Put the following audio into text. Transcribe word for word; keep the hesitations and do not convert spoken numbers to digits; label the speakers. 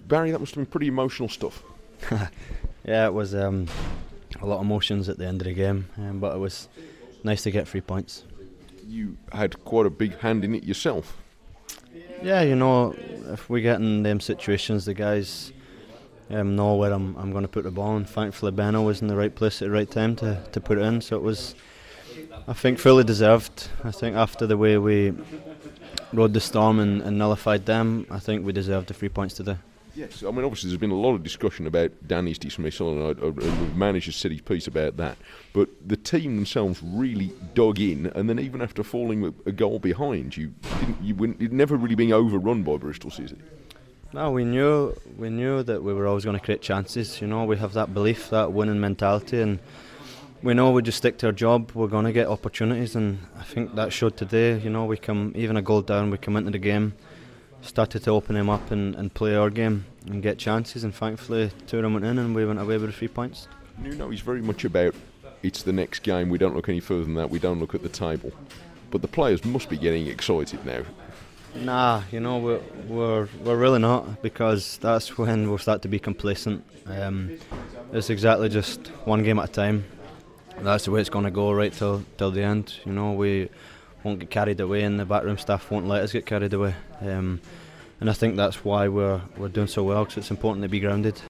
Speaker 1: Barry, that must have been pretty emotional stuff.
Speaker 2: Yeah, it was um, a lot of emotions at the end of the game, um, but it was nice to get three points.
Speaker 1: You had quite a big hand in it yourself.
Speaker 2: Yeah, you know, if we get in them situations, the guys um, know where I'm, I'm going to put the ball, and thankfully Benno was in the right place at the right time to, to put it in, so it was, I think, fully deserved. I think after the way we rode the storm and, and nullified them, I think we deserved the three points today.
Speaker 1: Yes, I mean, obviously there's been a lot of discussion about Danny's dismissal, and, I, I, and the manager said his piece about that, but the team themselves really dug in, and then even after falling a goal behind, you didn't, you wouldn't, you'd never really been overrun by Bristol City.
Speaker 2: No, we knew we knew that we were always going to create chances. You know, we have that belief, that winning mentality, and we know we just stick to our job, we're going to get opportunities, and I think that showed today. You know, we come even a goal down, we come into the game, started to open him up and, and play our game and get chances, and thankfully two of them went in and we went away with the three points.
Speaker 1: Nuno is very much about it's the next game, we don't look any further than that, we don't look at the table. But the players must be getting excited now.
Speaker 2: Nah, you know, we're, we're, we're really not, because that's when we'll start to be complacent. Um, it's exactly just one game at a time. That's the way it's going to go right till, till the end. You know, we won't get carried away, and the backroom staff won't let us get carried away. Um, and I think that's why we're we're doing so well, because it's important to be grounded.